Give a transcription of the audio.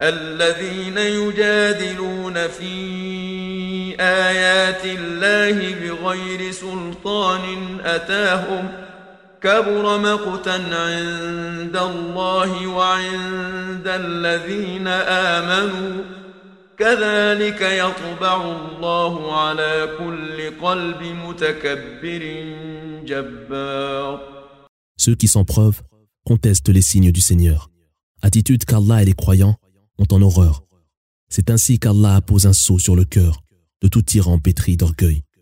الذين يجادلون في آيات الله بغير سلطان أتاهم كبر مقتا عند الله وعند الذين آمنوا كذلك يطبع الله على كل قلب متكبر جبار. Ceux qui sans preuve contestent les signes du Seigneur, attitude qu'Allah et les croyants ont en horreur. C'est ainsi qu'Allah pose un sceau sur le cœur de tout tyran pétri d'orgueil.